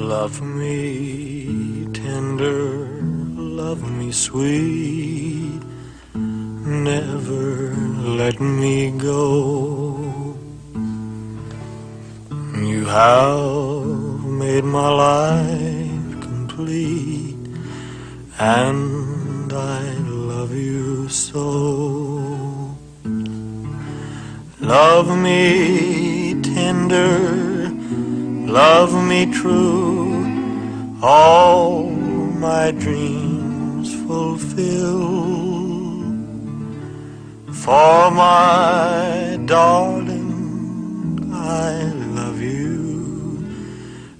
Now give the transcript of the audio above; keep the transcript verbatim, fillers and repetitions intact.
Love me tender, love me sweet, never let me go. You have made my life complete, and I love you so. Love me tender, love me true, all my dreams fulfill. For my darling,